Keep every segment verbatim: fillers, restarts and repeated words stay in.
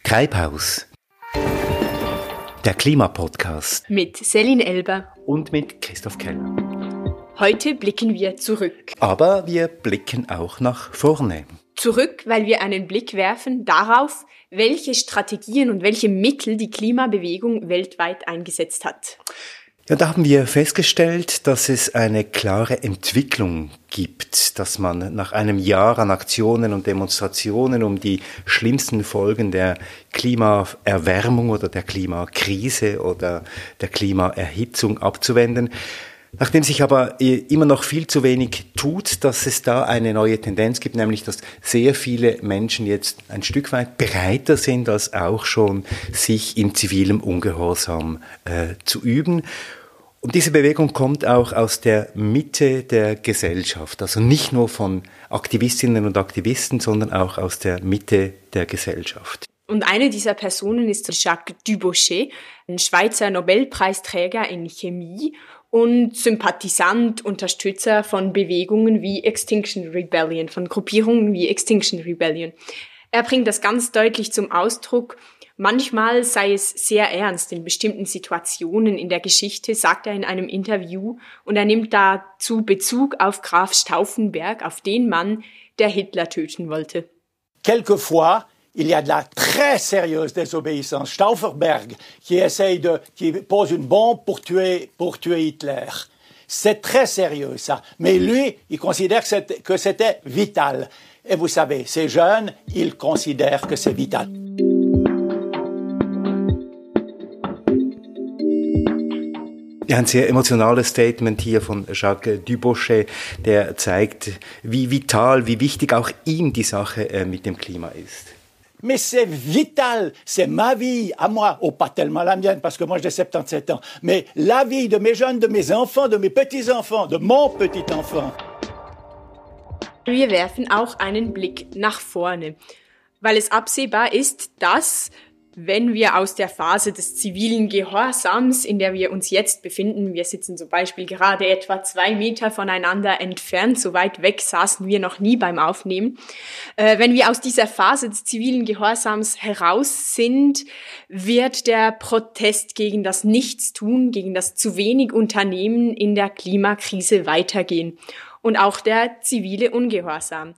Treibhaus. Der Klimapodcast. Mit Céline Elber. Und mit Christoph Keller. Heute blicken wir zurück. Aber wir blicken auch nach vorne. Zurück, weil wir einen Blick werfen darauf, welche Strategien und welche Mittel die Klimabewegung weltweit eingesetzt hat. Ja, da haben wir festgestellt, dass es eine klare Entwicklung gibt, dass man nach einem Jahr an Aktionen und Demonstrationen, um die schlimmsten Folgen der Klimaerwärmung oder der Klimakrise oder der Klimaerhitzung abzuwenden, nachdem sich aber immer noch viel zu wenig tut, dass es da eine neue Tendenz gibt, nämlich dass sehr viele Menschen jetzt ein Stück weit bereiter sind, als auch schon sich in zivilem Ungehorsam äh, zu üben. Und diese Bewegung kommt auch aus der Mitte der Gesellschaft, also nicht nur von Aktivistinnen und Aktivisten, sondern auch aus der Mitte der Gesellschaft. Und eine dieser Personen ist Jacques Dubochet, ein Schweizer Nobelpreisträger in Chemie und Sympathisant, Unterstützer von Bewegungen wie Extinction Rebellion, von Gruppierungen wie Extinction Rebellion. Er bringt das ganz deutlich zum Ausdruck. Manchmal sei es sehr ernst in bestimmten Situationen in der Geschichte, sagt er in einem Interview, und er nimmt dazu Bezug auf Graf Stauffenberg, auf den Mann, der Hitler töten wollte. Quelquefois, il y a de la très sérieuse désobéissance. Stauffenberg, qui essaye de, qui pose une bombe pour tuer, pour tuer Hitler. C'est très sérieux, ça. Mais lui, il considère que c'était, que c'était vital. Et vous savez, ces jeunes, ils considèrent que c'est vital. Ja, ein sehr emotionales Statement hier von Jacques Dubochet, der zeigt, wie vital, wie wichtig auch ihm die Sache äh, mit dem Klima ist. Mais c'est vital, c'est ma vie, à moi, oh pas tellement la mienne, parce que moi j'ai soixante-dix-sept ans, mais la vie de mes jeunes, de mes enfants, de mes petits-enfants, de mon petit-enfant. Wir werfen auch einen Blick nach vorne, weil es absehbar ist, dass, wenn wir aus der Phase des zivilen Gehorsams, in der wir uns jetzt befinden, wir sitzen zum Beispiel gerade etwa zwei Meter voneinander entfernt, so weit weg saßen wir noch nie beim Aufnehmen, äh, wenn wir aus dieser Phase des zivilen Gehorsams heraus sind, wird der Protest gegen das Nichtstun, gegen das zu wenig Unternehmen in der Klimakrise weitergehen und auch der zivile Ungehorsam.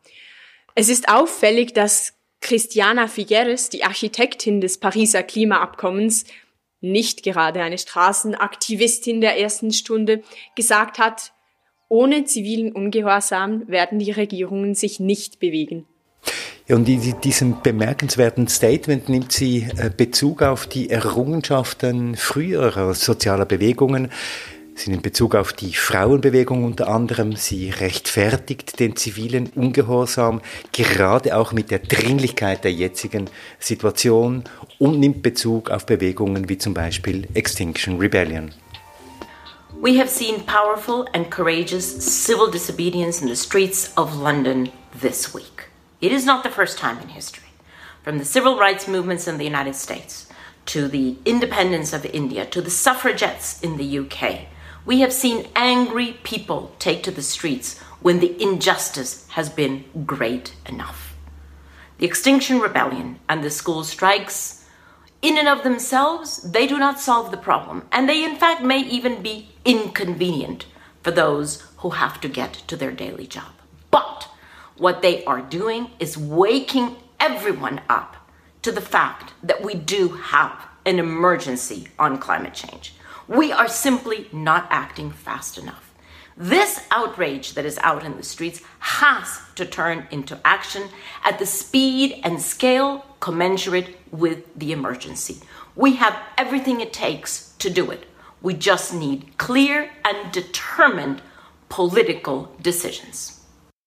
Es ist auffällig, dass Christiana Figueres, die Architektin des Pariser Klimaabkommens, nicht gerade eine Straßenaktivistin der ersten Stunde, gesagt hat, ohne zivilen Ungehorsam werden die Regierungen sich nicht bewegen. Ja, und in diesem bemerkenswerten Statement nimmt sie Bezug auf die Errungenschaften früherer sozialer Bewegungen. Sie nimmt Bezug auf die Frauenbewegung unter anderem. Sie rechtfertigt den zivilen Ungehorsam, gerade auch mit der Dringlichkeit der jetzigen Situation, und nimmt Bezug auf Bewegungen wie zum Beispiel Extinction Rebellion. We have seen powerful and courageous civil disobedience in the streets of London this week. It is not the first time in history. From the civil rights movements in the United States, to the independence of India, to the suffragettes in the U K, we have seen angry people take to the streets when the injustice has been great enough. The Extinction Rebellion and the school strikes, in and of themselves, they do not solve the problem. And they, in fact, may even be inconvenient for those who have to get to their daily job. But what they are doing is waking everyone up to the fact that we do have an emergency on climate change. We are simply not acting fast enough. This outrage that is out in the streets has to turn into action at the speed and scale commensurate with the emergency. We have everything it takes to do it. We just need clear and determined political decisions.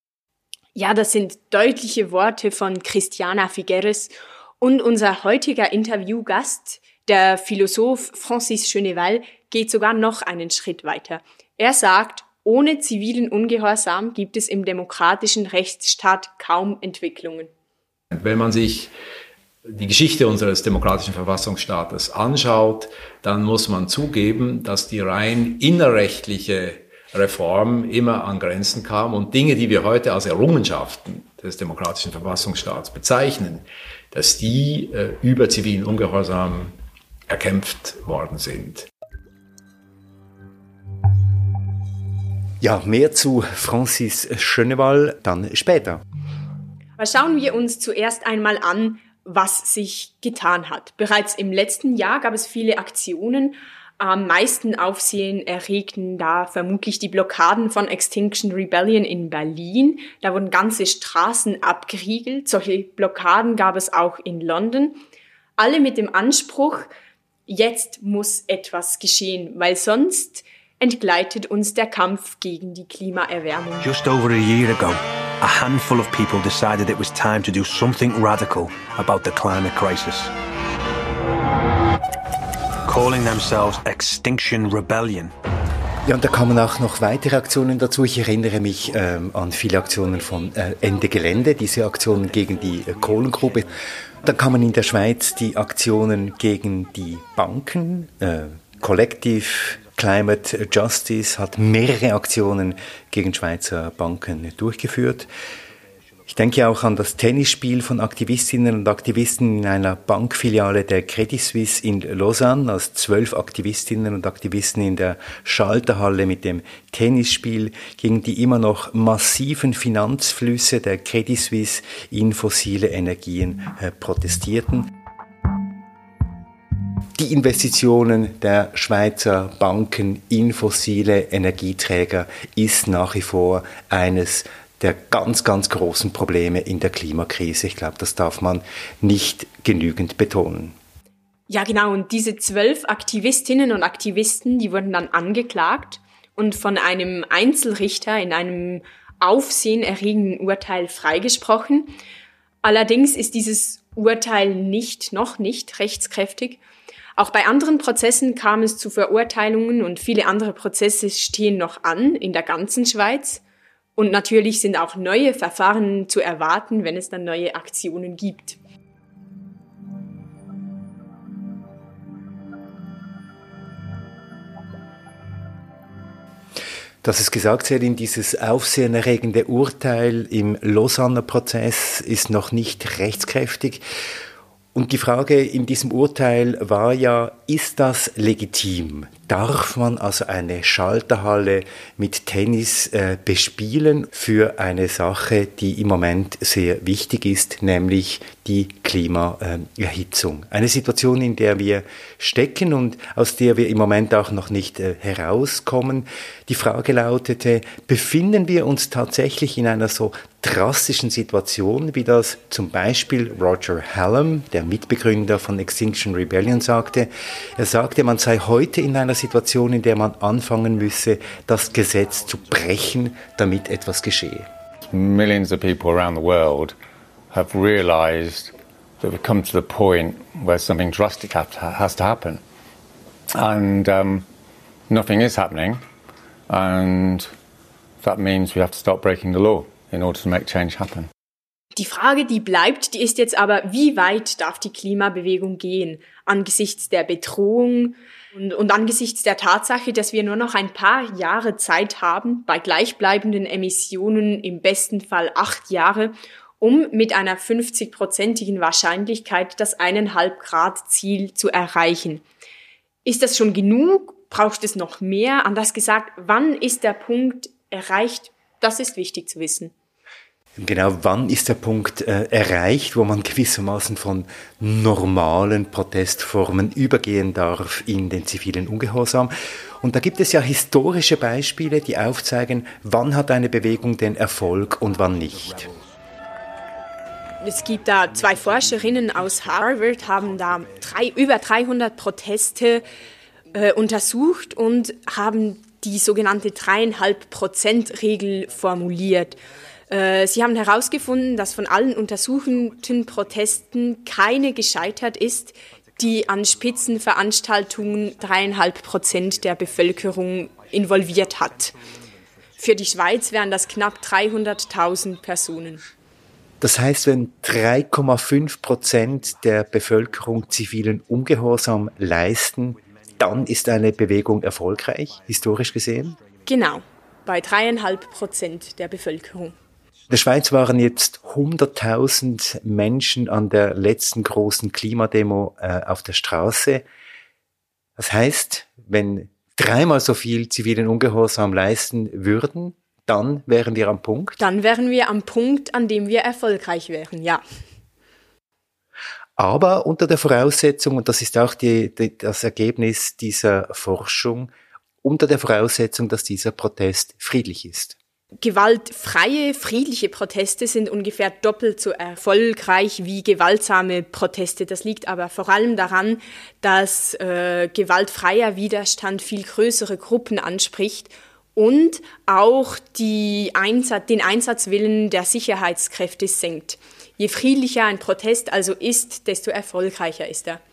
Ja, das sind deutliche Worte von Christiana Figueres, und unser heutiger Interviewgast, der Philosoph Francis Cheneval, geht sogar noch einen Schritt weiter. Er sagt, ohne zivilen Ungehorsam gibt es im demokratischen Rechtsstaat kaum Entwicklungen. Wenn man sich die Geschichte unseres demokratischen Verfassungsstaates anschaut, dann muss man zugeben, dass die rein innerrechtliche Reform immer an Grenzen kam und Dinge, die wir heute als Errungenschaften des demokratischen Verfassungsstaats bezeichnen, dass die äh, über zivilen Ungehorsam erkämpft worden sind. Ja, mehr zu Francis Schöneval dann später. Aber schauen wir uns zuerst einmal an, was sich getan hat. Bereits im letzten Jahr gab es viele Aktionen. Am meisten Aufsehen erregten da vermutlich die Blockaden von Extinction Rebellion in Berlin. Da wurden ganze Straßen abgeriegelt. Solche Blockaden gab es auch in London. Alle mit dem Anspruch, jetzt muss etwas geschehen, weil sonst entgleitet uns der Kampf gegen die Klimaerwärmung. Just over a year ago, a handful of people decided it was time to do something radical about the climate crisis. Calling themselves Extinction Rebellion. Ja, und da kamen auch noch weitere Aktionen dazu. Ich erinnere mich ähm, an viele Aktionen von äh, Ende Gelände, diese Aktionen gegen die äh, Kohlengrube. Dann kamen in der Schweiz die Aktionen gegen die Banken, äh, Collective Climate Justice hat mehrere Aktionen gegen Schweizer Banken durchgeführt. Ich denke auch an das Tennisspiel von Aktivistinnen und Aktivisten in einer Bankfiliale der Credit Suisse in Lausanne, als zwölf Aktivistinnen und Aktivisten in der Schalterhalle mit dem Tennisspiel gegen die immer noch massiven Finanzflüsse der Credit Suisse in fossile Energien äh, protestierten. Die Investitionen der Schweizer Banken in fossile Energieträger ist nach wie vor eines der ganz, ganz großen Probleme in der Klimakrise. Ich glaube, das darf man nicht genügend betonen. Ja, genau. Und diese zwölf Aktivistinnen und Aktivisten, die wurden dann angeklagt und von einem Einzelrichter in einem aufsehenerregenden Urteil freigesprochen. Allerdings ist dieses Urteil nicht, noch nicht rechtskräftig. Auch bei anderen Prozessen kam es zu Verurteilungen und viele andere Prozesse stehen noch an in der ganzen Schweiz. Und natürlich sind auch neue Verfahren zu erwarten, wenn es dann neue Aktionen gibt. Das ist gesagt, Selin, dieses aufsehenerregende Urteil im Lausanner Prozess ist noch nicht rechtskräftig. Und die Frage in diesem Urteil war ja, ist das legitim? Darf man also eine Schalterhalle mit Tennis äh, bespielen für eine Sache, die im Moment sehr wichtig ist, nämlich die Klimaerhitzung? Eine Situation, in der wir stecken und aus der wir im Moment auch noch nicht äh, herauskommen. Die Frage lautete, befinden wir uns tatsächlich in einer so drastischen Situation, wie das zum Beispiel Roger Hallam, der Mitbegründer von Extinction Rebellion, sagte? Er sagte, man sei heute in einer Situation, in der man anfangen müsse, das Gesetz zu brechen, damit etwas geschehe. Millions of people around the world have realized that we've come to the point where something drastic has to happen. And um, nothing is happening. And that means we have to start breaking the law in order to make change happen. Die Frage, die bleibt, die ist jetzt aber, wie weit darf die Klimabewegung gehen angesichts der Bedrohung und, und angesichts der Tatsache, dass wir nur noch ein paar Jahre Zeit haben, bei gleichbleibenden Emissionen im besten Fall acht Jahre, um mit einer fünfzig-prozentigen Wahrscheinlichkeit das eineinhalb Grad Ziel zu erreichen. Ist das schon genug? Braucht es noch mehr? Anders gesagt, wann ist der Punkt erreicht? Das ist wichtig zu wissen. Genau, wann ist der Punkt äh, erreicht, wo man gewissermaßen von normalen Protestformen übergehen darf in den zivilen Ungehorsam? Und da gibt es ja historische Beispiele, die aufzeigen, wann hat eine Bewegung den Erfolg und wann nicht. Es gibt da zwei Forscherinnen aus Harvard, haben da drei, über dreihundert Proteste äh, untersucht und haben die sogenannte dreieinhalb Prozent Regel formuliert. Sie haben herausgefunden, dass von allen untersuchten Protesten keine gescheitert ist, die an Spitzenveranstaltungen dreieinhalb Prozent der Bevölkerung involviert hat. Für die Schweiz wären das knapp dreihunderttausend Personen. Das heißt, wenn drei Komma fünf Prozent der Bevölkerung zivilen Ungehorsam leisten, dann ist eine Bewegung erfolgreich, historisch gesehen? Genau, bei dreieinhalb Prozent der Bevölkerung. der Schweiz waren jetzt hunderttausend Menschen an der letzten großen Klimademo äh, auf der Straße. Das heißt, wenn dreimal so viel zivilen Ungehorsam leisten würden, dann wären wir am Punkt? Dann wären wir am Punkt, an dem wir erfolgreich wären, ja. Aber unter der Voraussetzung, und das ist auch die, die, das Ergebnis dieser Forschung, unter der Voraussetzung, dass dieser Protest friedlich ist. Gewaltfreie, friedliche Proteste sind ungefähr doppelt so erfolgreich wie gewaltsame Proteste. Das liegt aber vor allem daran, dass äh, gewaltfreier Widerstand viel größere Gruppen anspricht und auch die Einsatz, den Einsatzwillen der Sicherheitskräfte senkt. Je friedlicher ein Protest also ist, desto erfolgreicher ist er.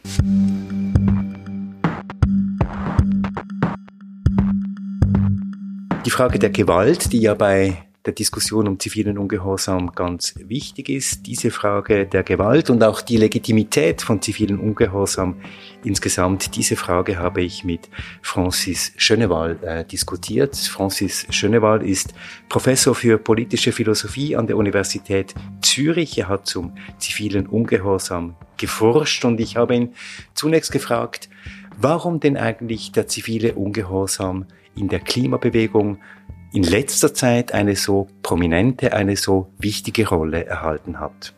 Die Frage der Gewalt, die ja bei der Diskussion um zivilen Ungehorsam ganz wichtig ist, diese Frage der Gewalt und auch die Legitimität von zivilen Ungehorsam insgesamt, diese Frage habe ich mit Francis Schöneval äh, diskutiert. Francis Schöneval ist Professor für politische Philosophie an der Universität Zürich. Er hat zum zivilen Ungehorsam geforscht und ich habe ihn zunächst gefragt, warum denn eigentlich der zivile Ungehorsam in der Klimabewegung in letzter Zeit eine so prominente, eine so wichtige Rolle erhalten hat.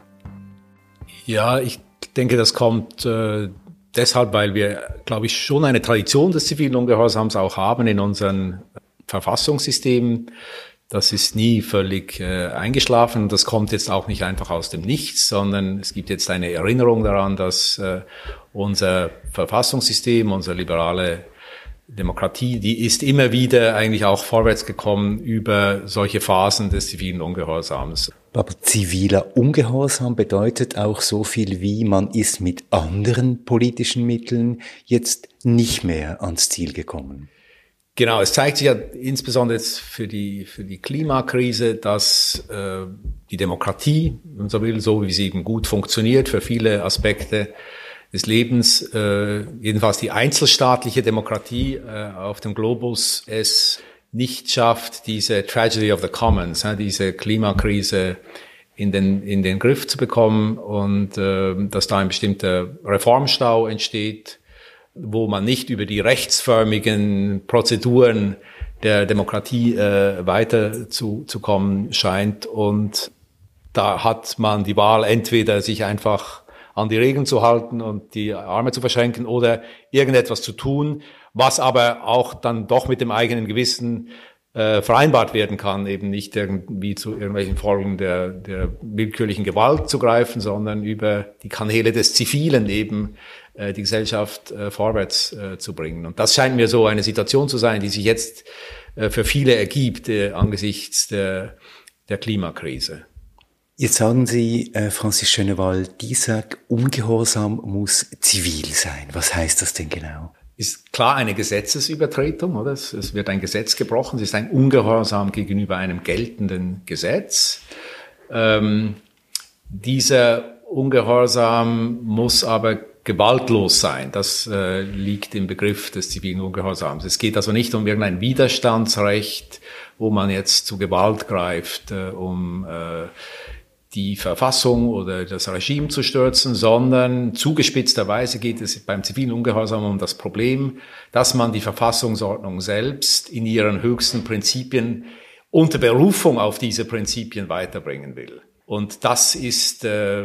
Ja, ich denke, das kommt äh, deshalb, weil wir, glaube ich, schon eine Tradition des zivilen Ungehorsams auch haben in unseren Verfassungssystemen. Das ist nie völlig äh, eingeschlafen. Das kommt jetzt auch nicht einfach aus dem Nichts, sondern es gibt jetzt eine Erinnerung daran, dass äh, unser Verfassungssystem, unsere liberale Demokratie, die ist immer wieder eigentlich auch vorwärts gekommen über solche Phasen des zivilen Ungehorsams. Aber ziviler Ungehorsam bedeutet auch so viel wie, man ist mit anderen politischen Mitteln jetzt nicht mehr ans Ziel gekommen. Genau, es zeigt sich ja insbesondere jetzt für die, für die Klimakrise, dass äh, die Demokratie, wenn man so will, so wie sie eben gut funktioniert für viele Aspekte des Lebens, äh, jedenfalls die einzelstaatliche Demokratie äh, auf dem Globus es nicht schafft, diese Tragedy of the Commons, äh, diese Klimakrise in den in den Griff zu bekommen und äh, dass da ein bestimmter Reformstau entsteht, wo man nicht über die rechtsförmigen Prozeduren der Demokratie äh, weiter zu, zu kommen scheint. Und da hat man die Wahl, entweder sich einfach an die Regeln zu halten und die Arme zu verschränken oder irgendetwas zu tun, was aber auch dann doch mit dem eigenen Gewissen äh, vereinbart werden kann, eben nicht irgendwie zu irgendwelchen Folgen der, der willkürlichen Gewalt zu greifen, sondern über die Kanäle des Zivilen eben äh, die Gesellschaft äh, vorwärts äh, zu bringen. Und das scheint mir so eine Situation zu sein, die sich jetzt äh, für viele ergibt äh, angesichts der, der Klimakrise. Jetzt sagen Sie, äh, Francis Schöneval, dieser Ungehorsam muss zivil sein. Was heißt das denn genau? Ist klar eine Gesetzesübertretung, oder? Es, es wird ein Gesetz gebrochen. Es ist ein Ungehorsam gegenüber einem geltenden Gesetz. Ähm, dieser Ungehorsam muss aber gewaltlos sein. Das äh, liegt im Begriff des zivilen Ungehorsams. Es geht also nicht um irgendein Widerstandsrecht, wo man jetzt zu Gewalt greift, äh, um äh, die Verfassung oder das Regime zu stürzen, sondern zugespitzterweise geht es beim zivilen Ungehorsam um das Problem, dass man die Verfassungsordnung selbst in ihren höchsten Prinzipien unter Berufung auf diese Prinzipien weiterbringen will. Und das ist äh,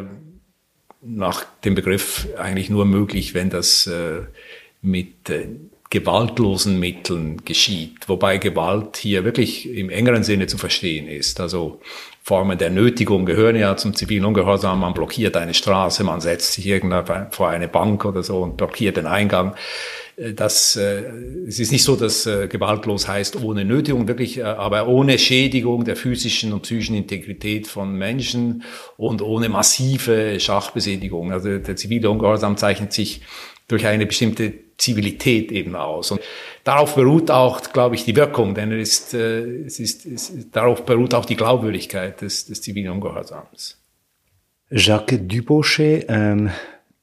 nach dem Begriff eigentlich nur möglich, wenn das äh, mit äh, gewaltlosen Mitteln geschieht, wobei Gewalt hier wirklich im engeren Sinne zu verstehen ist. Also Formen der Nötigung gehören ja zum zivilen Ungehorsam. Man blockiert eine Straße, man setzt sich irgendwo vor eine Bank oder so und blockiert den Eingang. Das, äh, es ist nicht so, dass äh, gewaltlos heißt ohne Nötigung, wirklich, äh, aber ohne Schädigung der physischen und psychischen Integrität von Menschen und ohne massive Sachbeschädigung. Also der zivile Ungehorsam zeichnet sich durch eine bestimmte Zivilität eben aus. Und darauf beruht auch, glaube ich, die Wirkung, denn es ist, äh, es ist, es ist, darauf beruht auch die Glaubwürdigkeit des, des zivilen Ungehorsams. Jacques Dubochet, ähm,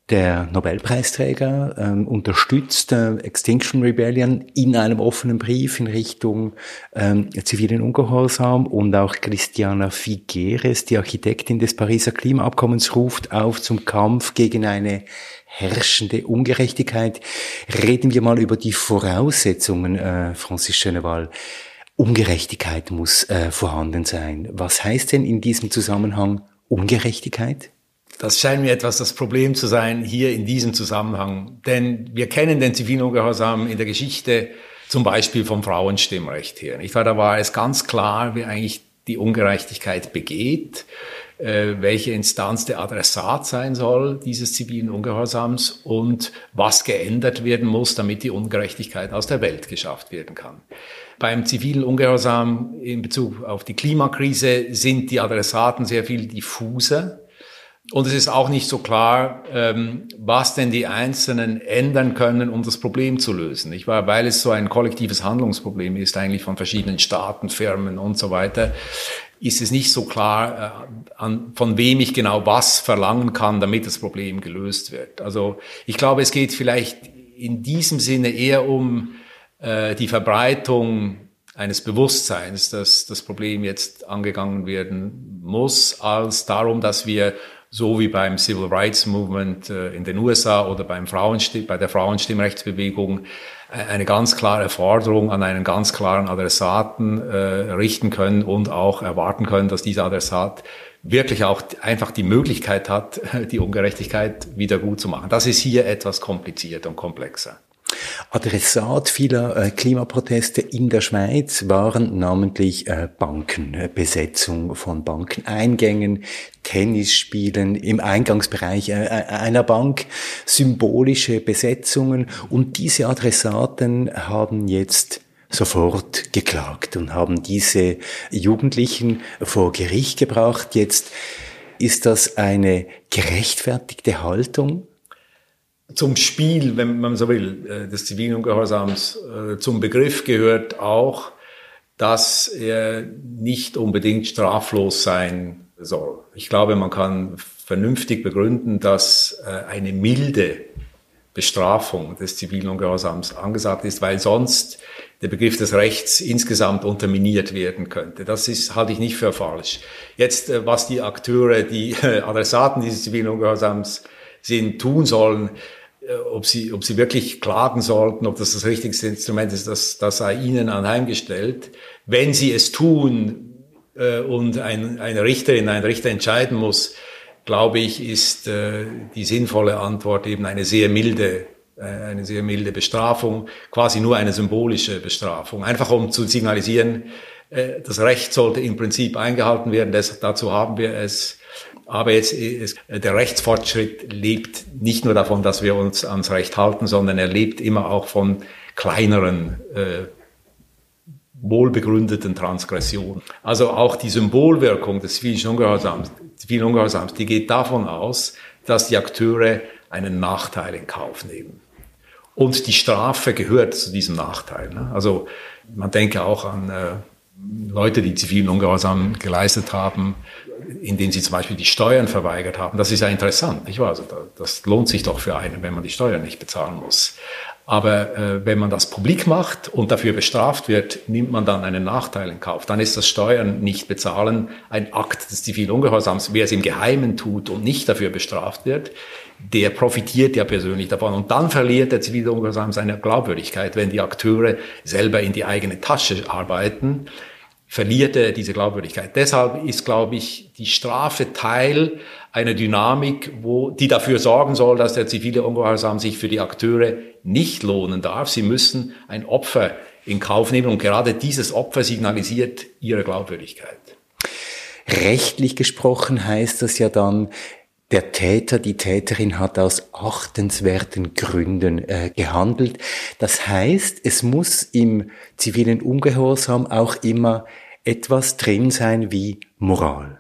Der Nobelpreisträger ähm, unterstützt äh, Extinction Rebellion in einem offenen Brief in Richtung ähm, zivilen Ungehorsam, und auch Christiana Figueres, die Architektin des Pariser Klimaabkommens, ruft auf zum Kampf gegen eine herrschende Ungerechtigkeit. Reden wir mal über die Voraussetzungen, äh, Francis Cheneval. Ungerechtigkeit muss äh, vorhanden sein. Was heißt denn in diesem Zusammenhang Ungerechtigkeit? Das scheint mir etwas das Problem zu sein hier in diesem Zusammenhang. Denn wir kennen den zivilen Ungehorsam in der Geschichte zum Beispiel vom Frauenstimmrecht her. Nicht wahr? Da war es ganz klar, wer eigentlich die Ungerechtigkeit begeht, äh, welche Instanz der Adressat sein soll dieses zivilen Ungehorsams und was geändert werden muss, damit die Ungerechtigkeit aus der Welt geschafft werden kann. Beim zivilen Ungehorsam in Bezug auf die Klimakrise sind die Adressaten sehr viel diffuser. Und es ist auch nicht so klar, ähm, was denn die Einzelnen ändern können, um das Problem zu lösen. Nicht wahr? Weil es so ein kollektives Handlungsproblem ist, eigentlich von verschiedenen Staaten, Firmen und so weiter, ist es nicht so klar, äh, an, von wem ich genau was verlangen kann, damit das Problem gelöst wird. Also ich glaube, es geht vielleicht in diesem Sinne eher um äh, die Verbreitung eines Bewusstseins, dass das Problem jetzt angegangen werden muss, als darum, dass wir so wie beim Civil Rights Movement in den U S A oder beim Frauenstimm, bei der Frauenstimmrechtsbewegung eine ganz klare Forderung an einen ganz klaren Adressaten äh, richten können und auch erwarten können, dass dieser Adressat wirklich auch einfach die Möglichkeit hat, die Ungerechtigkeit wieder gut zu machen. Das ist hier etwas kompliziert und komplexer. Adressat vieler äh, Klimaproteste in der Schweiz waren namentlich äh, Banken, äh, Besetzung von Bankeneingängen, Tennisspielen im Eingangsbereich äh, einer Bank, symbolische Besetzungen, und diese Adressaten haben jetzt sofort geklagt und haben diese Jugendlichen vor Gericht gebracht. Jetzt ist das eine gerechtfertigte Haltung? Zum Spiel, wenn man so will, des zivilen Ungehorsams, zum Begriff gehört auch, dass er nicht unbedingt straflos sein soll. Ich glaube, man kann vernünftig begründen, dass eine milde Bestrafung des zivilen Ungehorsams angesagt ist, weil sonst der Begriff des Rechts insgesamt unterminiert werden könnte. Das ist, halte ich nicht für falsch. Jetzt, was die Akteure, die Adressaten dieses zivilen Ungehorsams sind, tun sollen, ob sie, ob sie wirklich klagen sollten, ob das das richtigste Instrument ist, das, das sei ihnen anheimgestellt. Wenn sie es tun äh, und ein, eine Richterin, ein Richter entscheiden muss, glaube ich, ist äh, die sinnvolle Antwort eben eine sehr milde, äh, eine sehr milde Bestrafung, quasi nur eine symbolische Bestrafung, einfach um zu signalisieren, äh, das Recht sollte im Prinzip eingehalten werden. Das, dazu haben wir es. Aber jetzt ist, der Rechtsfortschritt lebt nicht nur davon, dass wir uns ans Recht halten, sondern er lebt immer auch von kleineren, äh, wohlbegründeten Transgressionen. Also auch die Symbolwirkung des zivilen Ungehorsams, zivilen Ungehorsams, die geht davon aus, dass die Akteure einen Nachteil in Kauf nehmen. Und die Strafe gehört zu diesem Nachteil. Ne? Also man denke auch an äh, Leute, die zivilen Ungehorsam geleistet haben, indem sie zum Beispiel die Steuern verweigert haben. Das ist ja interessant, nicht wahr? Also das lohnt sich doch für einen, wenn man die Steuern nicht bezahlen muss. Aber äh, wenn man das publik macht und dafür bestraft wird, nimmt man dann einen Nachteil in Kauf. Dann ist das Steuern nicht bezahlen ein Akt des zivilen Ungehorsams. Wer es im Geheimen tut und nicht dafür bestraft wird, der profitiert ja persönlich davon. Und dann verliert der zivile Ungehorsam seine Glaubwürdigkeit, wenn die Akteure selber in die eigene Tasche arbeiten, verliert er diese Glaubwürdigkeit. Deshalb ist, glaube ich, die Strafe Teil einer Dynamik, wo, die dafür sorgen soll, dass der zivile Ungehorsam sich für die Akteure nicht lohnen darf. Sie müssen ein Opfer in Kauf nehmen und gerade dieses Opfer signalisiert ihre Glaubwürdigkeit. Rechtlich gesprochen heißt das ja dann, der Täter, die Täterin hat aus achtenswerten Gründen äh, gehandelt. Das heißt, es muss im zivilen Ungehorsam auch immer etwas drin sein wie Moral.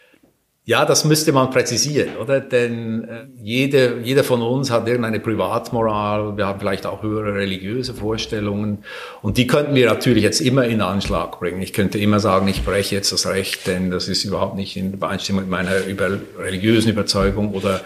Ja, das müsste man präzisieren, oder? Denn äh, jede, jeder von uns hat irgendeine Privatmoral, wir haben vielleicht auch höhere religiöse Vorstellungen und die könnten wir natürlich jetzt immer in Anschlag bringen. Ich könnte immer sagen, ich breche jetzt das Recht, denn das ist überhaupt nicht in Übereinstimmung mit meiner über religiösen Überzeugung oder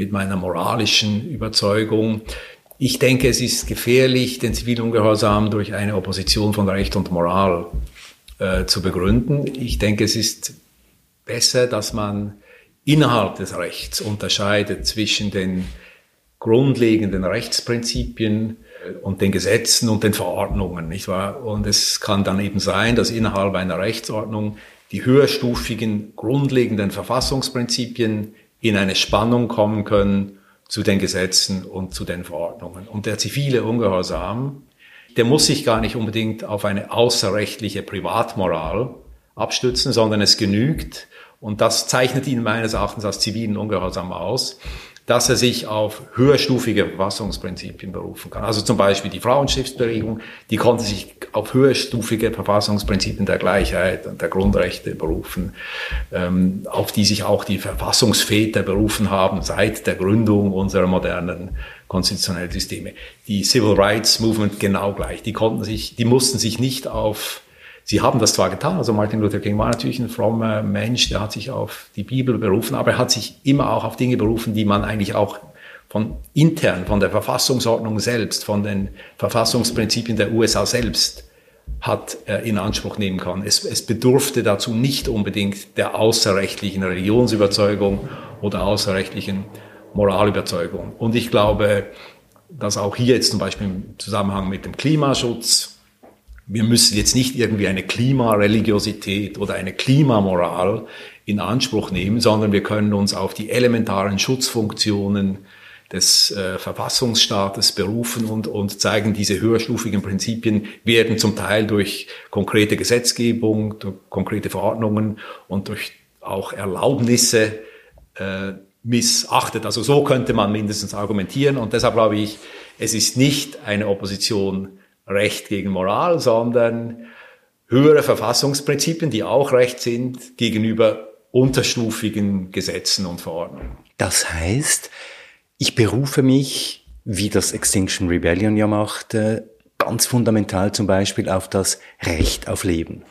mit meiner moralischen Überzeugung. Ich denke, es ist gefährlich, den zivilen Ungehorsam durch eine Opposition von Recht und Moral äh, zu begründen. Ich denke, es ist besser, dass man innerhalb des Rechts unterscheidet zwischen den grundlegenden Rechtsprinzipien und den Gesetzen und den Verordnungen, nicht wahr? Und es kann dann eben sein, dass innerhalb einer Rechtsordnung die höherstufigen grundlegenden Verfassungsprinzipien in eine Spannung kommen können zu den Gesetzen und zu den Verordnungen. Und der zivile Ungehorsam, der muss sich gar nicht unbedingt auf eine außerrechtliche Privatmoral abstützen, sondern es genügt, und das zeichnet ihn meines Erachtens als zivilen Ungehorsam aus, dass er sich auf höherstufige Verfassungsprinzipien berufen kann. Also zum Beispiel die Frauenstiftsbewegung, die konnte sich auf höherstufige Verfassungsprinzipien der Gleichheit und der Grundrechte berufen, ähm, auf die sich auch die Verfassungsväter berufen haben seit der Gründung unserer modernen konstitutionellen Systeme. Die Civil Rights Movement genau gleich. Die konnten sich, die mussten sich nicht auf Sie haben das zwar getan, also Martin Luther King war natürlich ein frommer Mensch, der hat sich auf die Bibel berufen, aber er hat sich immer auch auf Dinge berufen, die man eigentlich auch von intern, von der Verfassungsordnung selbst, von den Verfassungsprinzipien der U S A selbst hat äh, in Anspruch nehmen können. Es, es bedurfte dazu nicht unbedingt der außerrechtlichen Religionsüberzeugung oder außerrechtlichen Moralüberzeugung. Und ich glaube, dass auch hier jetzt zum Beispiel im Zusammenhang mit dem Klimaschutz, wir müssen jetzt nicht irgendwie eine Klimareligiosität oder eine Klimamoral in Anspruch nehmen, sondern wir können uns auf die elementaren Schutzfunktionen des äh, Verfassungsstaates berufen und, und zeigen, diese höherstufigen Prinzipien werden zum Teil durch konkrete Gesetzgebung, durch konkrete Verordnungen und durch auch Erlaubnisse äh, missachtet. Also so könnte man mindestens argumentieren, und deshalb glaube ich, es ist nicht eine Opposition Recht gegen Moral, sondern höhere Verfassungsprinzipien, die auch Recht sind, gegenüber unterstufigen Gesetzen und Verordnungen. Das heißt, ich berufe mich, wie das Extinction Rebellion ja macht, ganz fundamental zum Beispiel auf das Recht auf Leben.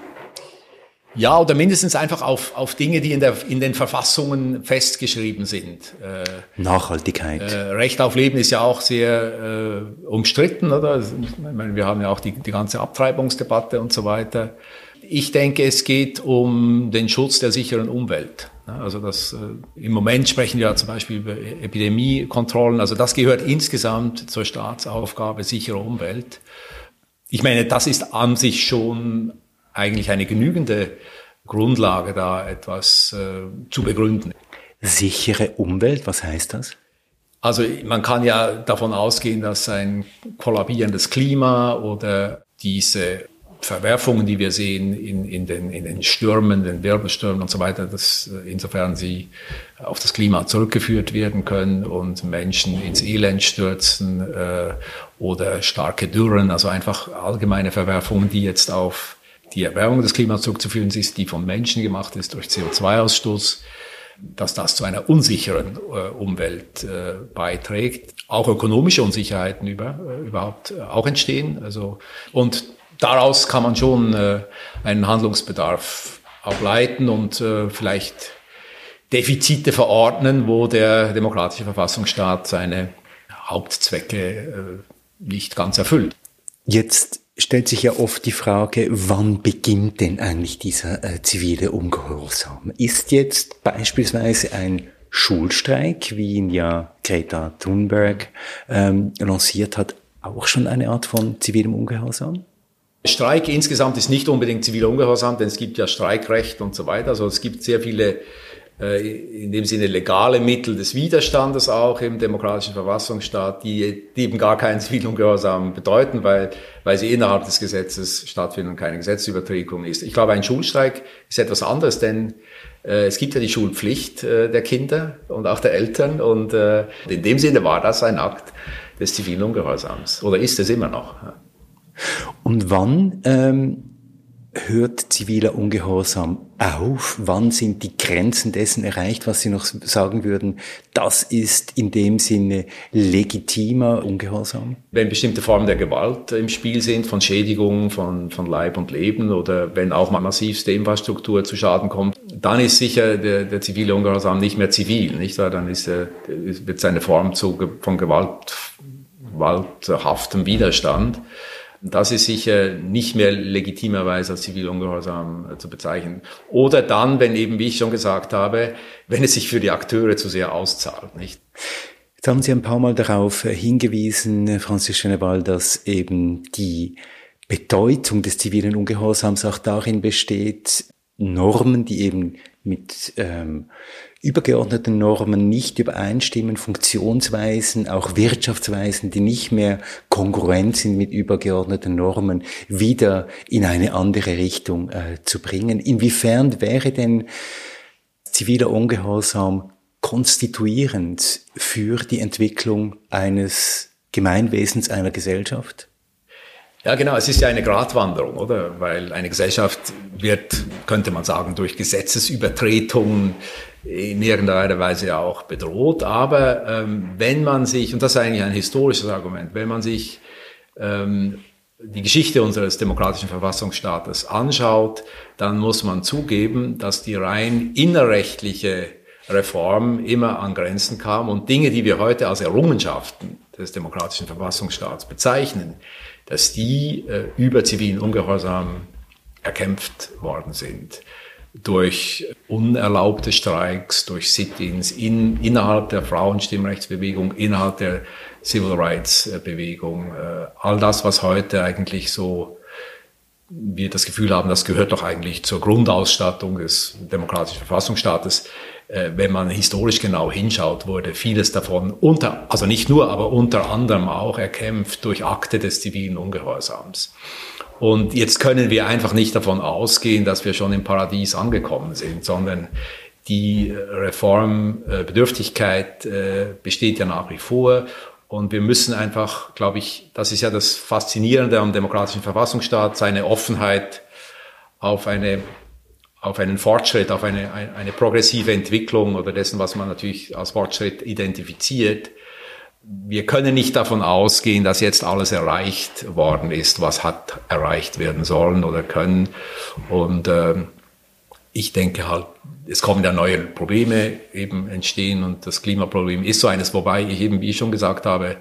Ja, oder mindestens einfach auf, auf Dinge, die in, der, in den Verfassungen festgeschrieben sind. Äh, Nachhaltigkeit. Äh, Recht auf Leben ist ja auch sehr äh, umstritten, oder? Ich meine, wir haben ja auch die, die ganze Abtreibungsdebatte und so weiter. Ich denke, es geht um den Schutz der sicheren Umwelt. Also das, äh, im Moment sprechen wir ja zum Beispiel über Epidemiekontrollen. Also das gehört insgesamt zur Staatsaufgabe sichere Umwelt. Ich meine, das ist an sich schon eigentlich eine genügende Grundlage, da etwas äh, zu begründen. Sichere Umwelt, was heißt das? Also man kann ja davon ausgehen, dass ein kollabierendes Klima oder diese Verwerfungen, die wir sehen in, in, den, in den Stürmen, den Wirbelstürmen und so weiter, dass insofern sie auf das Klima zurückgeführt werden können und Menschen ins Elend stürzen äh, oder starke Dürren, also einfach allgemeine Verwerfungen, die jetzt auf die Erwärmung des Klimas zurückzuführen ist, die vom Menschen gemacht ist durch C O zwei Ausstoß, dass das zu einer unsicheren äh, Umwelt äh, beiträgt. Auch ökonomische Unsicherheiten über, äh, überhaupt äh, auch entstehen. Also, und daraus kann man schon äh, einen Handlungsbedarf ableiten und äh, vielleicht Defizite verordnen, wo der demokratische Verfassungsstaat seine Hauptzwecke äh, nicht ganz erfüllt. Jetzt stellt sich ja oft die Frage, wann beginnt denn eigentlich dieser äh, zivile Ungehorsam? Ist jetzt beispielsweise ein Schulstreik, wie ihn ja Greta Thunberg ähm, lanciert hat, auch schon eine Art von zivilem Ungehorsam? Streik insgesamt ist nicht unbedingt ziviler Ungehorsam, denn es gibt ja Streikrecht und so weiter. Also es gibt sehr viele in dem Sinne legale Mittel des Widerstandes auch im demokratischen Verfassungsstaat, die, die eben gar keinen zivilen Ungehorsam bedeuten, weil, weil sie innerhalb des Gesetzes stattfinden und keine Gesetzesübertretung ist. Ich glaube, ein Schulstreik ist etwas anderes, denn äh, es gibt ja die Schulpflicht äh, der Kinder und auch der Eltern, und äh, in dem Sinne war das ein Akt des zivilen Ungehorsams, oder ist es immer noch. Ja. Und wann ähm hört ziviler Ungehorsam auf? Wann sind die Grenzen dessen erreicht, was Sie noch sagen würden, das ist in dem Sinne legitimer Ungehorsam? Wenn bestimmte Formen der Gewalt im Spiel sind, von Schädigung von, von Leib und Leben, oder wenn auch mal massivste Infrastruktur zu Schaden kommt, dann ist sicher der, der zivile Ungehorsam nicht mehr zivil, nicht wahr? Dann ist er, wird seine Form zu, von Gewalt, gewalthaftem Widerstand. Das ist sicher nicht mehr legitimerweise als ziviler Ungehorsam äh, zu bezeichnen. Oder dann, wenn eben, wie ich schon gesagt habe, wenn es sich für die Akteure zu sehr auszahlt, nicht? Jetzt haben Sie ein paar Mal darauf hingewiesen, Francis Chenevald, dass eben die Bedeutung des zivilen Ungehorsams auch darin besteht, Normen, die eben mit ähm, übergeordneten Normen nicht übereinstimmen, Funktionsweisen, auch Wirtschaftsweisen, die nicht mehr kongruent sind mit übergeordneten Normen, wieder in eine andere Richtung äh, zu bringen. Inwiefern wäre denn ziviler Ungehorsam konstituierend für die Entwicklung eines Gemeinwesens, einer Gesellschaft? Ja, genau. Es ist ja eine Gratwanderung, oder? Weil eine Gesellschaft wird, könnte man sagen, durch Gesetzesübertretungen in irgendeiner Weise auch bedroht. Aber ähm, wenn man sich, und das ist eigentlich ein historisches Argument, wenn man sich ähm, die Geschichte unseres demokratischen Verfassungsstaates anschaut, dann muss man zugeben, dass die rein innerrechtliche Reform immer an Grenzen kam und Dinge, die wir heute als Errungenschaften des demokratischen Verfassungsstaats bezeichnen, dass die äh, über zivilen Ungehorsam erkämpft worden sind. Durch unerlaubte Streiks, durch Sit-ins in, innerhalb der Frauenstimmrechtsbewegung, innerhalb der Civil Rights Bewegung. Äh, all das, was heute eigentlich so, wir das Gefühl haben, das gehört doch eigentlich zur Grundausstattung des demokratischen Verfassungsstaates. Äh, wenn man historisch genau hinschaut, wurde vieles davon unter, also nicht nur, aber unter anderem auch erkämpft durch Akte des zivilen Ungehorsams. Und jetzt können wir einfach nicht davon ausgehen, dass wir schon im Paradies angekommen sind, sondern die Reformbedürftigkeit äh, besteht ja nach wie vor. Und wir müssen einfach, glaube ich, das ist ja das Faszinierende am demokratischen Verfassungsstaat, seine Offenheit auf eine, auf einen Fortschritt, auf eine, eine progressive Entwicklung oder dessen, was man natürlich als Fortschritt identifiziert. Wir können nicht davon ausgehen, dass jetzt alles erreicht worden ist, was hat erreicht werden sollen oder können. Und ähm, ich denke halt, es kommen ja neue Probleme eben entstehen und das Klimaproblem ist so eines, wobei ich eben, wie ich schon gesagt habe,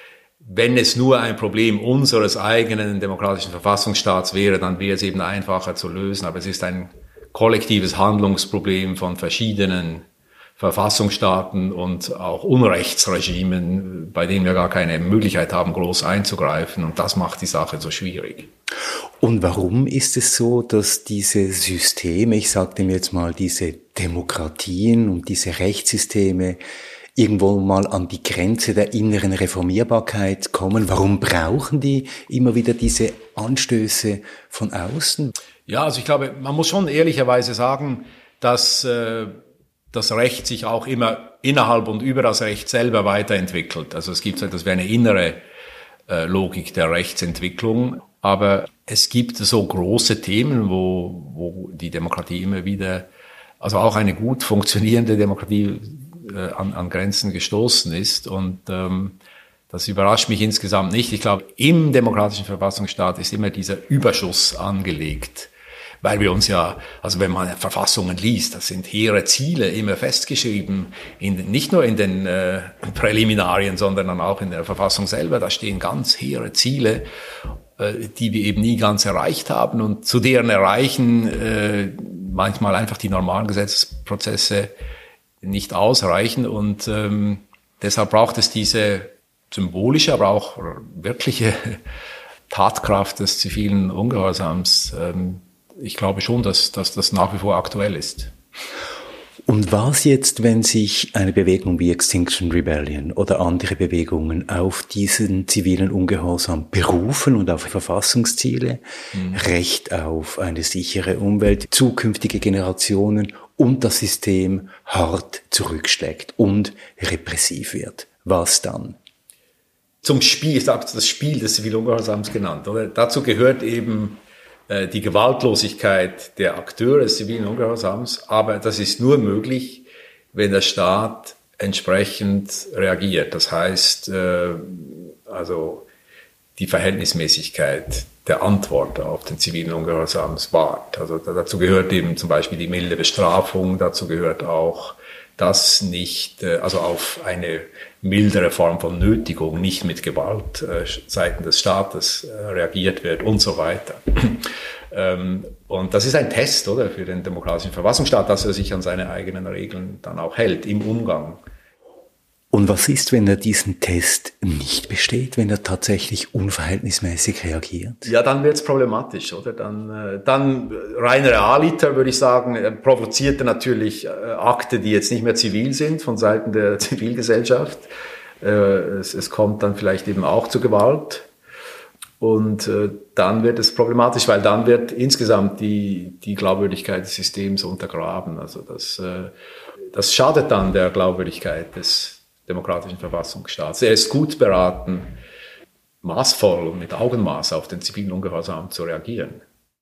wenn es nur ein Problem unseres eigenen demokratischen Verfassungsstaats wäre, dann wäre es eben einfacher zu lösen. Aber es ist ein kollektives Handlungsproblem von verschiedenen Verfassungsstaaten und auch Unrechtsregimen, bei denen wir gar keine Möglichkeit haben, groß einzugreifen. Und das macht die Sache so schwierig. Und warum ist es so, dass diese Systeme, ich sagte mir jetzt mal, diese Demokratien und diese Rechtssysteme irgendwo mal an die Grenze der inneren Reformierbarkeit kommen? Warum brauchen die immer wieder diese Anstöße von außen? Ja, also ich glaube, man muss schon ehrlicherweise sagen, dass äh, das Recht sich auch immer innerhalb und über das Recht selber weiterentwickelt. Also es gibt so etwas wie eine innere äh, Logik der Rechtsentwicklung. Aber es gibt so große Themen, wo, wo die Demokratie immer wieder, also auch eine gut funktionierende Demokratie äh, an, an Grenzen gestoßen ist. Und ähm, das überrascht mich insgesamt nicht. Ich glaube, im demokratischen Verfassungsstaat ist immer dieser Überschuss angelegt. Weil wir uns ja, also wenn man Verfassungen liest, das sind hehre Ziele immer festgeschrieben, in, nicht nur in den äh, Präliminarien, sondern dann auch in der Verfassung selber. Da stehen ganz hehre Ziele, äh, die wir eben nie ganz erreicht haben und zu deren Erreichen äh, manchmal einfach die normalen Gesetzesprozesse nicht ausreichen. Und ähm, deshalb braucht es diese symbolische, aber auch wirkliche Tatkraft des zivilen Ungehorsams. Ähm, Ich glaube schon, dass, dass das nach wie vor aktuell ist. Und was jetzt, wenn sich eine Bewegung wie Extinction Rebellion oder andere Bewegungen auf diesen zivilen Ungehorsam berufen und auf Verfassungsziele, mhm. Recht auf eine sichere Umwelt, zukünftige Generationen und das System hart zurückschlägt und repressiv wird? Was dann? Zum Spiel, ich habe das Spiel des zivilen Ungehorsams genannt, oder? Dazu gehört eben die Gewaltlosigkeit der Akteure des zivilen Ungehorsams, aber das ist nur möglich, wenn der Staat entsprechend reagiert. Das heißt, also die Verhältnismäßigkeit der Antwort auf den zivilen Ungehorsam wahrt. Also dazu gehört eben zum Beispiel die milde Bestrafung, dazu gehört auch, dass nicht, also auf eine mildere Form von Nötigung, nicht mit Gewalt äh, seitens des Staates äh, reagiert wird und so weiter. ähm, und das ist ein Test, oder, für den demokratischen Verfassungsstaat, dass er sich an seine eigenen Regeln dann auch hält im Umgang. Und was ist, wenn er diesen Test nicht besteht, wenn er tatsächlich unverhältnismäßig reagiert? Ja, dann wird es problematisch, oder? Dann, äh, dann rein realiter, würde ich sagen, äh, provoziert er natürlich äh, Akte, die jetzt nicht mehr zivil sind, von Seiten der Zivilgesellschaft. Äh, es, es kommt dann vielleicht eben auch zu Gewalt. Und äh, dann wird es problematisch, weil dann wird insgesamt die, die Glaubwürdigkeit des Systems untergraben. Also das, äh, das schadet dann der Glaubwürdigkeit des demokratischen Verfassungsstaats. Er ist gut beraten, maßvoll und mit Augenmaß auf den zivilen Ungehorsam zu reagieren.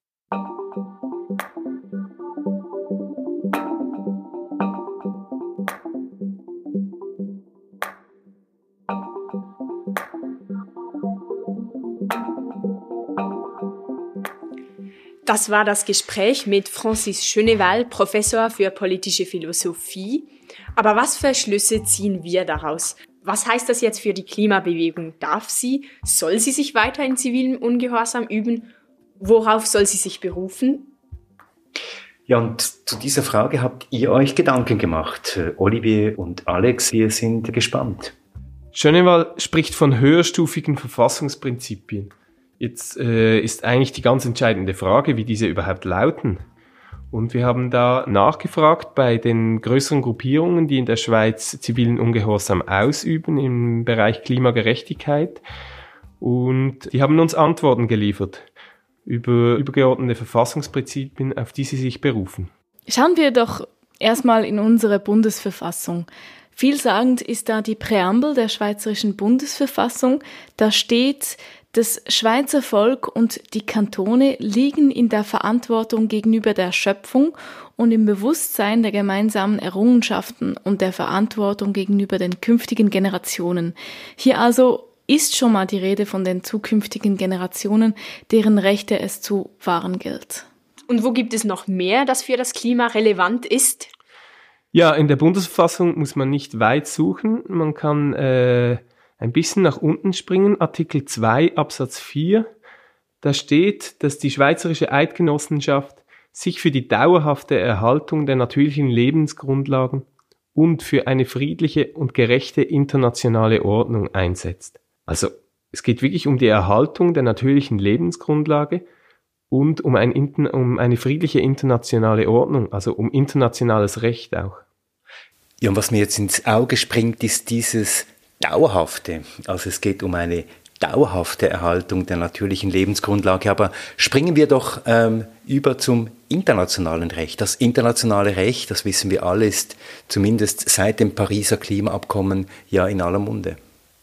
Das war das Gespräch mit Francis Schöneval, Professor für politische Philosophie. Aber was für Schlüsse ziehen wir daraus? Was heißt das jetzt für die Klimabewegung? Darf sie, soll sie sich weiter in zivilem Ungehorsam üben? Worauf soll sie sich berufen? Ja, und zu dieser Frage habt ihr euch Gedanken gemacht. Olivier und Alex, wir sind gespannt. Schöneval spricht von höherstufigen Verfassungsprinzipien. Jetzt äh, ist eigentlich die ganz entscheidende Frage, wie diese überhaupt lauten. Und wir haben da nachgefragt bei den größeren Gruppierungen, die in der Schweiz zivilen Ungehorsam ausüben im Bereich Klimagerechtigkeit. Und die haben uns Antworten geliefert über übergeordnete Verfassungsprinzipien, auf die sie sich berufen. Schauen wir doch erstmal in unsere Bundesverfassung. Vielsagend ist da die Präambel der Schweizerischen Bundesverfassung. Da steht: Das Schweizer Volk und die Kantone liegen in der Verantwortung gegenüber der Schöpfung und im Bewusstsein der gemeinsamen Errungenschaften und der Verantwortung gegenüber den künftigen Generationen. Hier also ist schon mal die Rede von den zukünftigen Generationen, deren Rechte es zu wahren gilt. Und wo gibt es noch mehr, das für das Klima relevant ist? Ja, in der Bundesverfassung muss man nicht weit suchen. Man kann äh, ein bisschen nach unten springen, Artikel zwei Absatz vier, da steht, dass die Schweizerische Eidgenossenschaft sich für die dauerhafte Erhaltung der natürlichen Lebensgrundlagen und für eine friedliche und gerechte internationale Ordnung einsetzt. Also es geht wirklich um die Erhaltung der natürlichen Lebensgrundlage und um, ein, um eine friedliche internationale Ordnung, also um internationales Recht auch. Ja, und was mir jetzt ins Auge springt, ist dieses Dauerhafte. Also es geht um eine dauerhafte Erhaltung der natürlichen Lebensgrundlage. Aber springen wir doch ähm, über zum internationalen Recht. Das internationale Recht, das wissen wir alle, ist zumindest seit dem Pariser Klimaabkommen ja in aller Munde.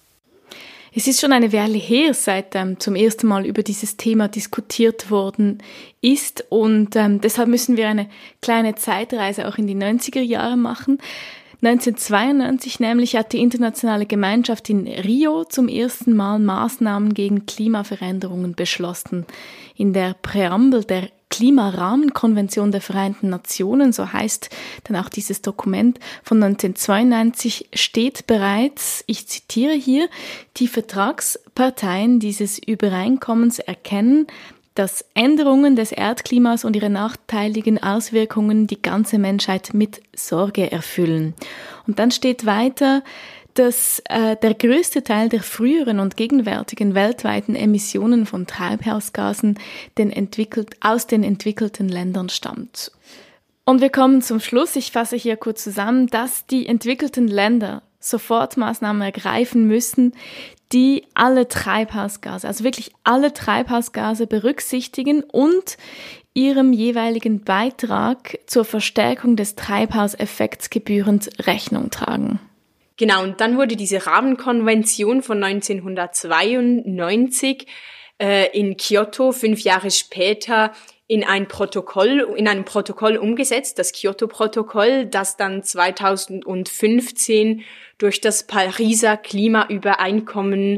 Es ist schon eine Weile her, seit ähm, zum ersten Mal über dieses Thema diskutiert worden ist. Und ähm, deshalb müssen wir eine kleine Zeitreise auch in die neunziger Jahre machen. neunzehnhundertzweiundneunzig nämlich hat die internationale Gemeinschaft in Rio zum ersten Mal Maßnahmen gegen Klimaveränderungen beschlossen. In der Präambel der Klimarahmenkonvention der Vereinten Nationen, so heißt dann auch dieses Dokument von neunzehnhundertzweiundneunzig, steht bereits, ich zitiere hier, die Vertragsparteien dieses Übereinkommens erkennen, dass Änderungen des Erdklimas und ihre nachteiligen Auswirkungen die ganze Menschheit mit Sorge erfüllen. Und dann steht weiter, dass äh, der größte Teil der früheren und gegenwärtigen weltweiten Emissionen von Treibhausgasen den entwickelt, aus den entwickelten Ländern stammt. Und wir kommen zum Schluss, ich fasse hier kurz zusammen, dass die entwickelten Länder sofort Maßnahmen ergreifen müssen, die alle Treibhausgase, also wirklich alle Treibhausgase berücksichtigen und ihrem jeweiligen Beitrag zur Verstärkung des Treibhauseffekts gebührend Rechnung tragen. Genau, und dann wurde diese Rahmenkonvention von neunzehnhundertzweiundneunzig äh, in Kyoto fünf Jahre später in ein Protokoll, in einem Protokoll umgesetzt, das Kyoto-Protokoll, das dann zweitausendfünfzehn durch das Pariser Klimaübereinkommen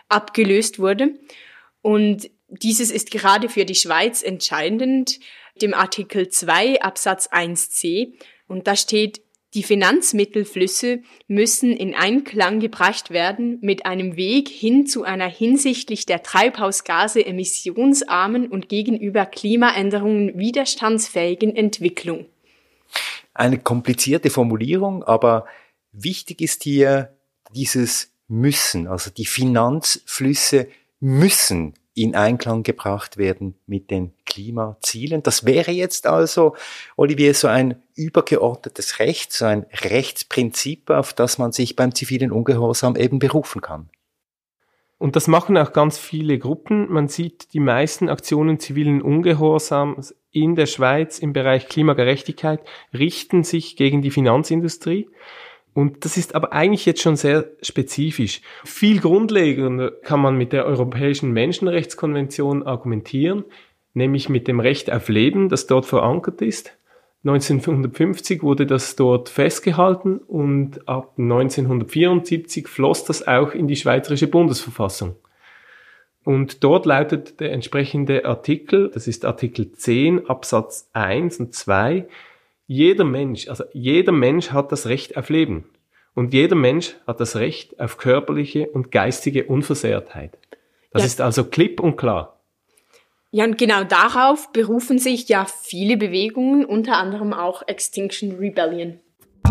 abgelöst wurde. Und dieses ist gerade für die Schweiz entscheidend, dem Artikel zwei Absatz eins c. Und da steht, die Finanzmittelflüsse müssen in Einklang gebracht werden mit einem Weg hin zu einer hinsichtlich der Treibhausgase emissionsarmen und gegenüber Klimaänderungen widerstandsfähigen Entwicklung. Eine komplizierte Formulierung, aber wichtig ist hier dieses Müssen, also die Finanzflüsse müssen in Einklang gebracht werden mit den Klimazielen. Das wäre jetzt also, Olivier, so ein übergeordnetes Recht, so ein Rechtsprinzip, auf das man sich beim zivilen Ungehorsam eben berufen kann. Und das machen auch ganz viele Gruppen. Man sieht die meisten Aktionen zivilen Ungehorsams in der Schweiz im Bereich Klimagerechtigkeit richten sich gegen die Finanzindustrie. Und das ist aber eigentlich jetzt schon sehr spezifisch. Viel grundlegender kann man mit der Europäischen Menschenrechtskonvention argumentieren, nämlich mit dem Recht auf Leben, das dort verankert ist. neunzehnhundertfünfzig wurde das dort festgehalten und ab neunzehnhundertvierundsiebzig floss das auch in die Schweizerische Bundesverfassung. Und dort lautet der entsprechende Artikel, das ist Artikel zehn Absatz eins und zwei, Jeder Mensch, also jeder Mensch hat das Recht auf Leben. Und jeder Mensch hat das Recht auf körperliche und geistige Unversehrtheit. Das ja. ist also klipp und klar. Ja, und genau darauf berufen sich ja viele Bewegungen, unter anderem auch Extinction Rebellion.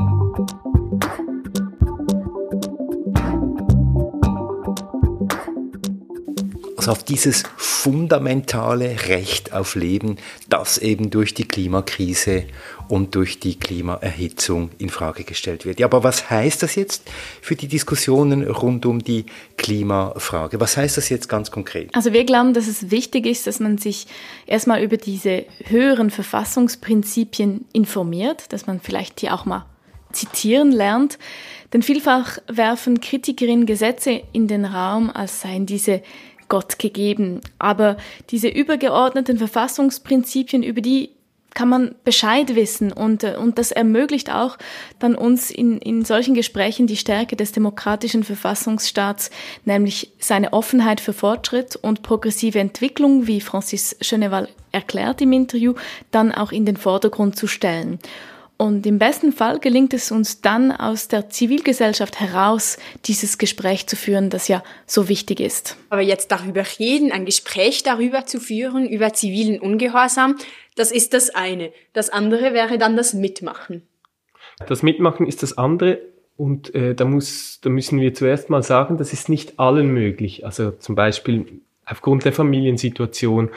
Also auf dieses fundamentale Recht auf Leben, das eben durch die Klimakrise und durch die Klimaerhitzung in Frage gestellt wird. Ja, aber was heißt das jetzt für die Diskussionen rund um die Klimafrage? Was heißt das jetzt ganz konkret? Also wir glauben, dass es wichtig ist, dass man sich erstmal über diese höheren Verfassungsprinzipien informiert, dass man vielleicht die auch mal zitieren lernt. Denn vielfach werfen Kritikerinnen Gesetze in den Raum, als seien diese Gott gegeben. Aber diese übergeordneten Verfassungsprinzipien, über die kann man Bescheid wissen und, und das ermöglicht auch dann uns in, in solchen Gesprächen die Stärke des demokratischen Verfassungsstaats, nämlich seine Offenheit für Fortschritt und progressive Entwicklung, wie Francis Cheneval erklärt im Interview, dann auch in den Vordergrund zu stellen. Und im besten Fall gelingt es uns dann aus der Zivilgesellschaft heraus, dieses Gespräch zu führen, das ja so wichtig ist. Aber jetzt darüber reden, ein Gespräch darüber zu führen, über zivilen Ungehorsam, das ist das eine. Das andere wäre dann das Mitmachen. Das Mitmachen ist das andere und äh, da, muss, da müssen wir zuerst mal sagen, das ist nicht allen möglich. Also zum Beispiel aufgrund der Familiensituation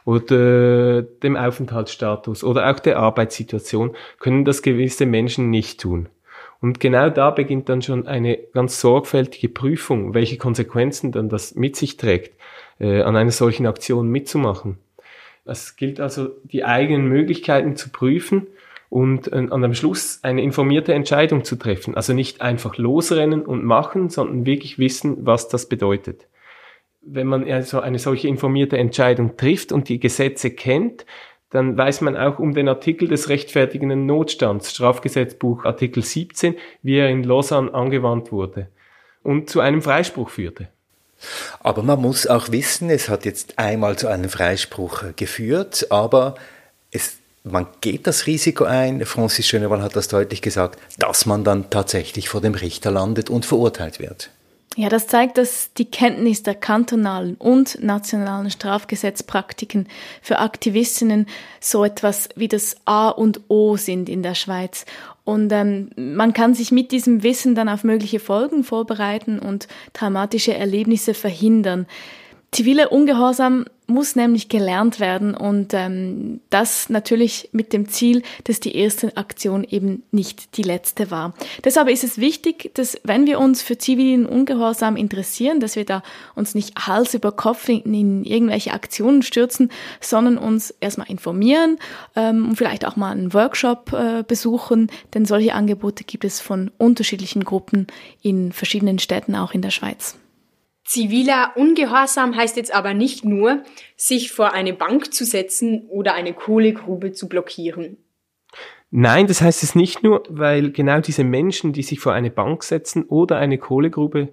oder dem Aufenthaltsstatus oder auch der Arbeitssituation können das gewisse Menschen nicht tun. Und genau da beginnt dann schon eine ganz sorgfältige Prüfung, welche Konsequenzen dann das mit sich trägt, äh, an einer solchen Aktion mitzumachen. Es gilt also, die eigenen Möglichkeiten zu prüfen und äh, an dem Schluss eine informierte Entscheidung zu treffen. Also nicht einfach losrennen und machen, sondern wirklich wissen, was das bedeutet. Wenn man also eine solche informierte Entscheidung trifft und die Gesetze kennt, dann weiß man auch um den Artikel des rechtfertigenden Notstands, Strafgesetzbuch Artikel siebzehn, wie er in Lausanne angewandt wurde und zu einem Freispruch führte. Aber man muss auch wissen, es hat jetzt einmal zu einem Freispruch geführt, aber es, man geht das Risiko ein, Francis Cheneval hat das deutlich gesagt, dass man dann tatsächlich vor dem Richter landet und verurteilt wird. Ja, das zeigt, dass die Kenntnis der kantonalen und nationalen Strafgesetzpraktiken für Aktivistinnen so etwas wie das A und O sind in der Schweiz. Und ähm, man kann sich mit diesem Wissen dann auf mögliche Folgen vorbereiten und traumatische Erlebnisse verhindern. Ziviler Ungehorsam muss nämlich gelernt werden und ähm, das natürlich mit dem Ziel, dass die erste Aktion eben nicht die letzte war. Deshalb ist es wichtig, dass wenn wir uns für zivilen Ungehorsam interessieren, dass wir da uns nicht Hals über Kopf in, in irgendwelche Aktionen stürzen, sondern uns erstmal informieren ähm, und vielleicht auch mal einen Workshop äh, besuchen, denn solche Angebote gibt es von unterschiedlichen Gruppen in verschiedenen Städten, auch in der Schweiz. Ziviler Ungehorsam heißt jetzt aber nicht nur, sich vor eine Bank zu setzen oder eine Kohlegrube zu blockieren. Nein, das heißt es nicht nur, weil genau diese Menschen, die sich vor eine Bank setzen oder eine Kohlegrube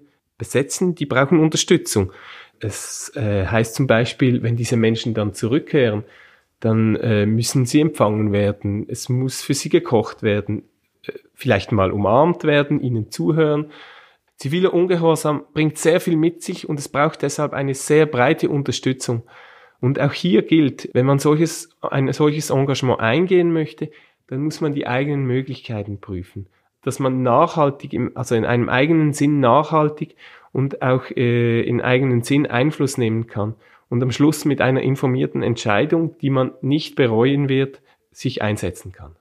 besetzen, die brauchen Unterstützung. Es äh, heißt zum Beispiel, wenn diese Menschen dann zurückkehren, dann äh, müssen sie empfangen werden, es muss für sie gekocht werden, äh, vielleicht mal umarmt werden, ihnen zuhören. Ziviler Ungehorsam bringt sehr viel mit sich und es braucht deshalb eine sehr breite Unterstützung. Und auch hier gilt, wenn man solches, ein solches Engagement eingehen möchte, dann muss man die eigenen Möglichkeiten prüfen. Dass man nachhaltig, im, also in einem eigenen Sinn nachhaltig und auch äh, in eigenen Sinn Einfluss nehmen kann. Und am Schluss mit einer informierten Entscheidung, die man nicht bereuen wird, sich einsetzen kann.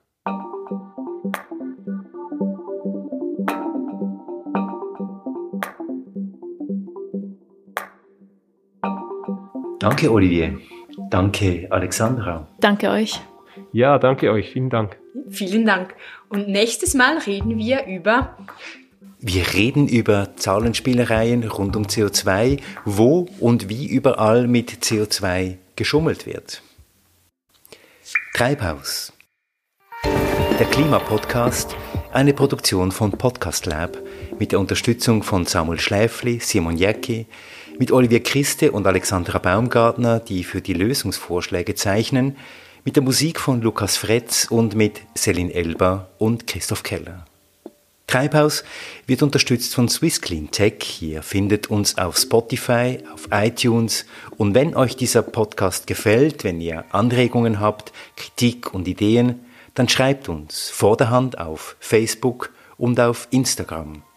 Danke, Olivier. Danke, Alexandra. Danke euch. Ja, danke euch. Vielen Dank. Vielen Dank. Und nächstes Mal reden wir über... Wir reden über Zahlenspielereien rund um C O zwei, wo und wie überall mit C O zwei geschummelt wird. Treibhaus. Der Klimapodcast, eine Produktion von Podcast Lab mit der Unterstützung von Samuel Schläfli, Simon Jäcki, mit Olivier Christe und Alexandra Baumgartner, die für die Lösungsvorschläge zeichnen, mit der Musik von Lukas Fretz und mit Céline Elba und Christoph Keller. Treibhaus wird unterstützt von Swiss Clean Tech. Ihr findet uns auf Spotify, auf iTunes. Und wenn euch dieser Podcast gefällt, wenn ihr Anregungen habt, Kritik und Ideen, dann schreibt uns vorderhand auf Facebook und auf Instagram.